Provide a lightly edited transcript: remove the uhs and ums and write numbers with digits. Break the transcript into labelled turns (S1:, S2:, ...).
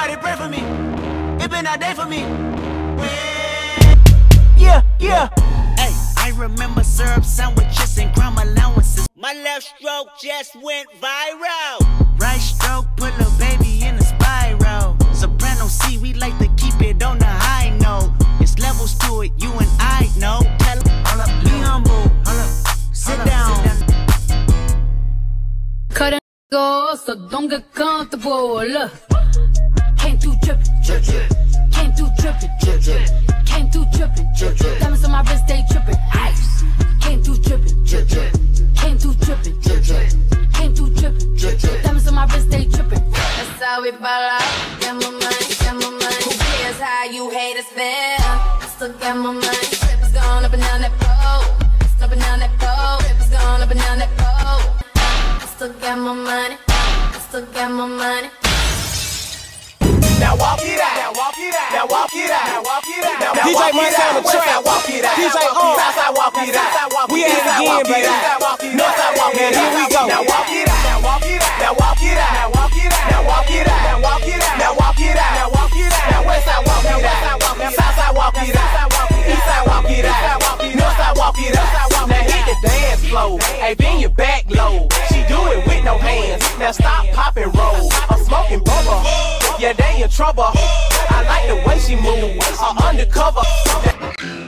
S1: Somebody pray for me. It been a day for me. Yeah, yeah.
S2: Hey, I remember syrup sandwiches and crumb allowances. My left stroke just went viral. Right stroke put a baby in a spiral. Soprano C, we like to keep it on the high note. It's levels to it, you and I know. Tell him, be humble. Sit down.
S3: Cut and go, so don't get comfortable. Look, came through trippin', came through trippin', came through trippin', diamonds on my wrist, they trippin', ice. Came through trippin', came through trippin', came through trippin', diamonds on my wrist, they trippin'. That's how we ball out. Get my money, get my money. Who cares how you haters feel? I still get my money. Trippers gone up and down that pole. Up and down that pole. Trippers gone up and down that pole. I still get my money. I still get my money.
S1: Now walk it out. Now walk it out. Now walk it out. Now walk it out. Now
S4: DJ Money on the track.
S1: Walk it out.
S4: DJ
S1: Southside walk it out.
S4: We at it again, baby.
S1: Northside walk it out.
S4: Here we go.
S1: Now walk it out. Now walk it out. Now walk it out. Now walk it out. Now walk it out. Now walk it out. Now walk it out. Now walk it out. Now Westside walk it out. Southside walk it out. Eastside walk it out. Northside walk it out. Now hit the dance floor. Hey, bend your back low. She do it with no hands. Now stop, pop, and roll. I'm smoking bubble. Yeah, they in trouble. I like the way she move. Undercover.